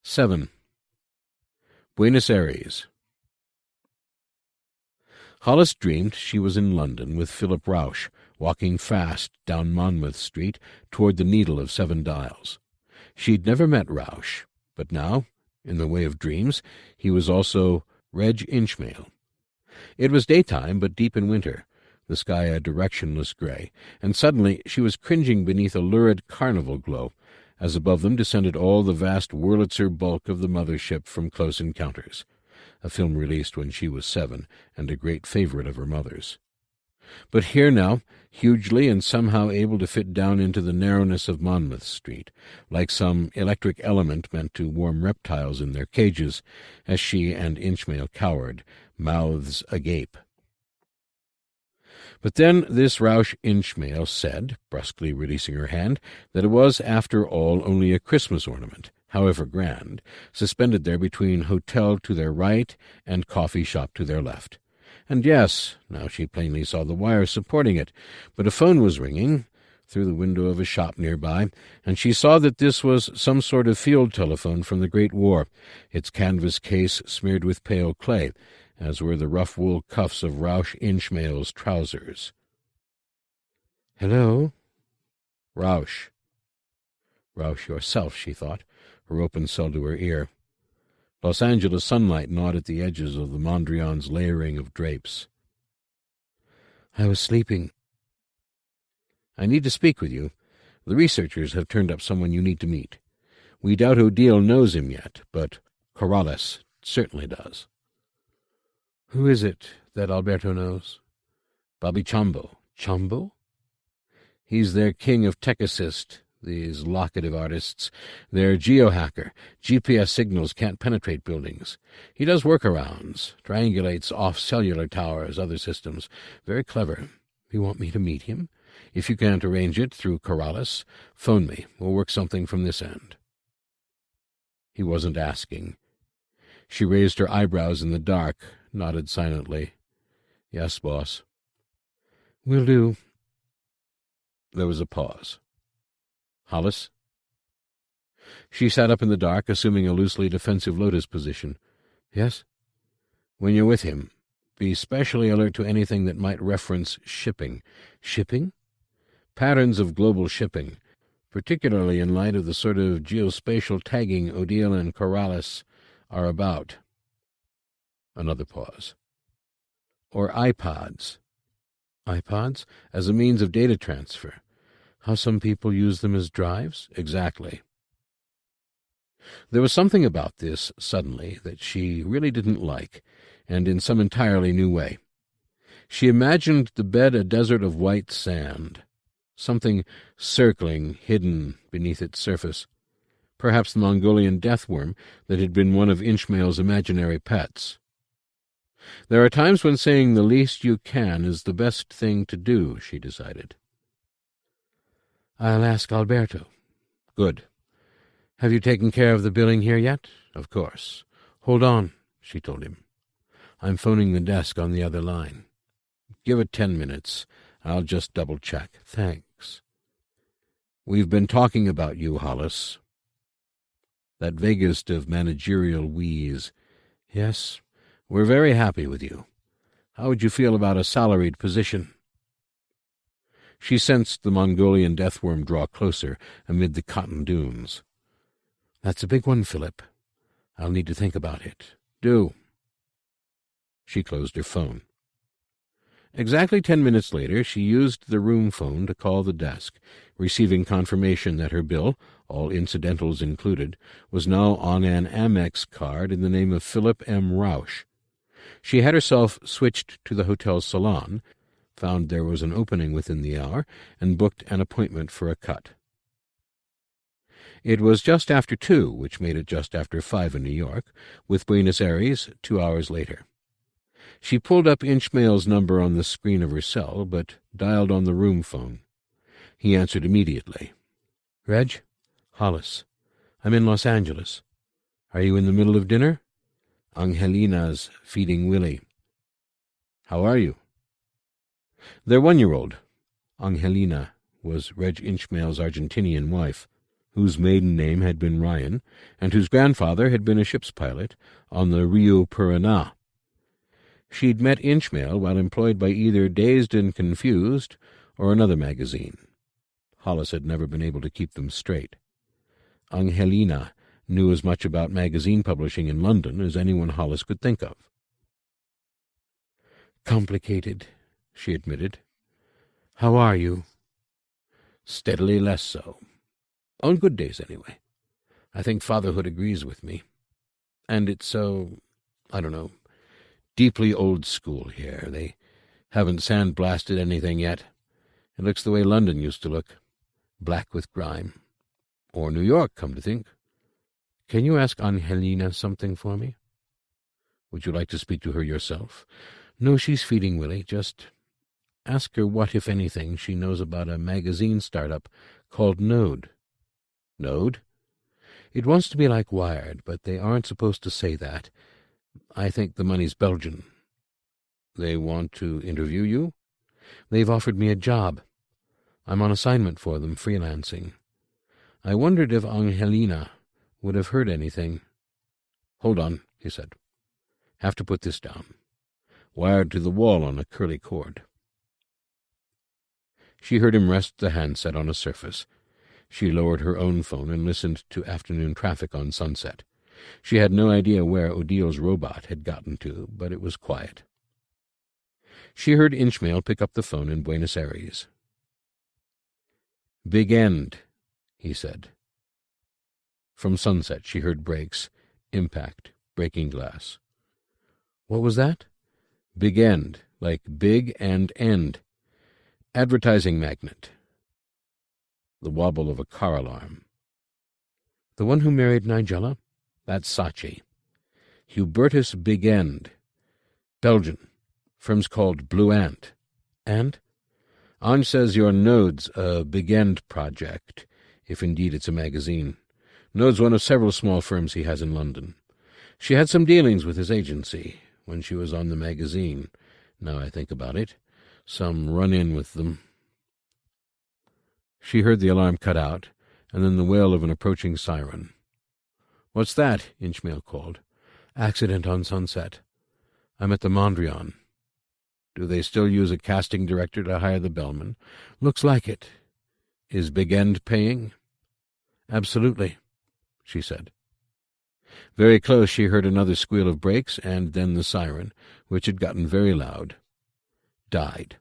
7. Buenos Aires. Hollis dreamed she was in London with Philip Rausch, walking fast down Monmouth Street toward the Needle of 7 Dials. She'd never met Rausch, but now, in the way of dreams, he was also Reg Inchmail. It was daytime, but deep in winter, the sky a directionless gray, and suddenly she was cringing beneath a lurid carnival glow, as above them descended all the vast Wurlitzer bulk of the mother ship from Close Encounters, a film released when she was 7 and a great favorite of her mother's. But here now, hugely and somehow able to fit down into the narrowness of Monmouth Street, like some electric element meant to warm reptiles in their cages, as she and Inchmail cowered, mouths agape. But then this Rausch Inchmail said, brusquely releasing her hand, that it was, after all, only a Christmas ornament, however grand, suspended there between hotel to their right and coffee shop to their left. And yes, now she plainly saw the wire supporting it, but a phone was ringing through the window of a shop nearby, and she saw that this was some sort of field telephone from the Great War, its canvas case smeared with pale clay, as were the rough wool cuffs of Rausch Inchmail's trousers. "Hello?" "Rausch." Rausch yourself, she thought, her open cell to her ear. Los Angeles sunlight gnawed at the edges of the Mondrian's layering of drapes. "I was sleeping." "I need to speak with you. The researchers have turned up someone you need to meet. We doubt Odile knows him yet, but Corrales certainly does." "Who is it that Alberto knows?" "Bobby Chombo." "Chombo?" "He's their king of tech assist, these locative artists. Their geohacker. GPS signals can't penetrate buildings. He does workarounds, triangulates off cellular towers, other systems. Very clever. You want me to meet him? If you can't arrange it through Corrales, phone me. We'll work something from this end." He wasn't asking. She raised her eyebrows in the dark, nodded silently. "Yes, boss." "Will do." There was a pause. "Hollis?" She sat up in the dark, assuming a loosely defensive lotus position. "Yes?" "When you're with him, be specially alert to anything that might reference shipping." "Shipping?" "Patterns of global shipping, particularly in light of the sort of geospatial tagging Odile and Corrales are about." Another pause. "Or iPods." "iPods? As a means of data transfer. How some people use them as drives?" "Exactly." There was something about this, suddenly, that she really didn't like, and in some entirely new way. She imagined the bed a desert of white sand, something circling, hidden beneath its surface. Perhaps the Mongolian deathworm that had been one of Inchmail's imaginary pets. There are times when saying the least you can is the best thing to do, she decided. "I'll ask Alberto." "Good." "Have you taken care of the billing here yet?" "Of course." "Hold on," she told him. "I'm phoning the desk on the other line." "Give it 10 minutes. I'll just double-check." "Thanks." "We've been talking about you, Hollis." That vaguest of managerial wheeze. "Yes?" "We're very happy with you. How would you feel about a salaried position?" She sensed the Mongolian deathworm draw closer amid the cotton dunes. "That's a big one, Philip. I'll need to think about it." "Do." She closed her phone. Exactly 10 minutes later, she used the room phone to call the desk, receiving confirmation that her bill, all incidentals included, was now on an Amex card in the name of Philip M. Rausch. She had herself switched to the hotel salon, found there was an opening within the hour, and booked an appointment for a cut. It was just after 2, which made it just after 5 in New York, with Buenos Aires 2 hours later. She pulled up Inchmail's number on the screen of her cell, but dialed on the room phone. He answered immediately. "Reg? Hollis. I'm in Los Angeles. Are you in the middle of dinner?" "Angelina's feeding Willie." "How are you?" Their 1-year-old, Angelina, was Reg Inchmail's Argentinian wife. whose maiden name had been Ryan, and whose grandfather had been a ship's pilot on the Rio Paraná. She'd met Inchmail while employed by either Dazed and Confused or another magazine. Hollis had never been able to keep them straight. Angelina knew as much about magazine publishing in London as anyone Hollis could think of. "Complicated," she admitted. "How are you?" "Steadily less so. On good days, anyway. I think fatherhood agrees with me. And it's so, I don't know, deeply old school here. They haven't sandblasted anything yet. It looks the way London used to look, black with grime. Or New York, come to think. Can you ask Angelina something for me?" "Would you like to speak to her yourself?" "No, she's feeding Willie. Just ask her what, if anything, she knows about a magazine startup called Node." "Node?" "It wants to be like Wired, but they aren't supposed to say that. I think the money's Belgian." "They want to interview you?" "They've offered me a job. I'm on assignment for them, freelancing. I wondered if Angelina would have heard anything." "Hold on," he said. "Have to put this down. Wired to the wall on a curly cord." She heard him rest the handset on a surface. She lowered her own phone and listened to afternoon traffic on Sunset. She had no idea where Odile's robot had gotten to, but it was quiet. She heard Inchmail pick up the phone in Buenos Aires. "Big End," he said. From Sunset she heard brakes, impact, breaking glass. "What was that?" "Big End, like big and end. Advertising magnet." The wobble of a car alarm. "The one who married Nigella?" "That's Saatchi. Hubertus Big End. Belgian. Firm's called Blue Ant." "And?" "Ange says your Node's a Big End project, if indeed it's a magazine. Node's one of several small firms he has in London. She had some dealings with his agency when she was on the magazine, now I think about it. Some run-in with them." She heard the alarm cut out, and then the wail of an approaching siren. "What's that?" Inchmail called. "Accident on Sunset. I'm at the Mondrian." "Do they still use a casting director to hire the bellman?" "Looks like it." "Is Big End paying?" "Absolutely," she said. Very close she heard another squeal of brakes, and then the siren, which had gotten very loud, died.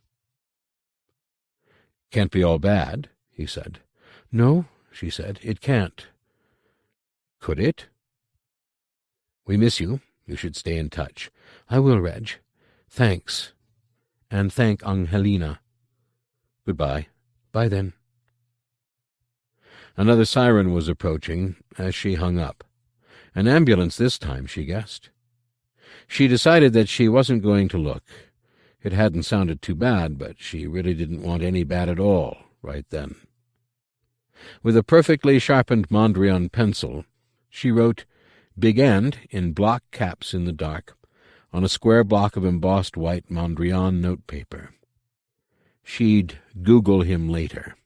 "Can't be all bad," he said. "No," she said, "it can't." "Could it?" "We miss you. You should stay in touch." "I will, Reg. Thanks. And thank Angelina." "Goodbye." "Bye, then." Another siren was approaching as she hung up. An ambulance this time, she guessed. She decided that she wasn't going to look. It hadn't sounded too bad, but she really didn't want any bad at all right then. With a perfectly sharpened Mondrian pencil, she wrote "Big End" in block caps in the dark on a square block of embossed white Mondrian notepaper. She'd Google him later.